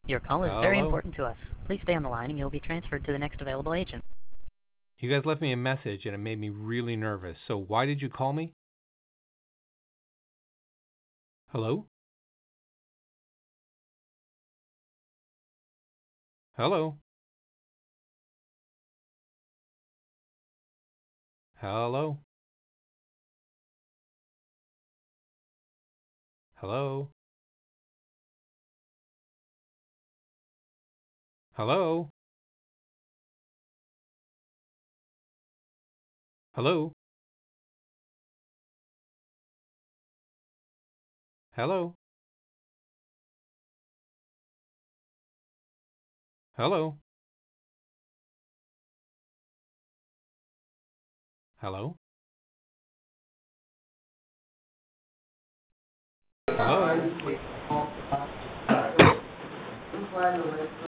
Your call is very Hello? important to us. Please stay on the line and you'll be transferred to the next available agent. You guys left me a message and it made me really nervous. So why did you call me? Hello? Hello? Hello? Hello? Hello? Hello? Hello? Hello? Hello? Hello?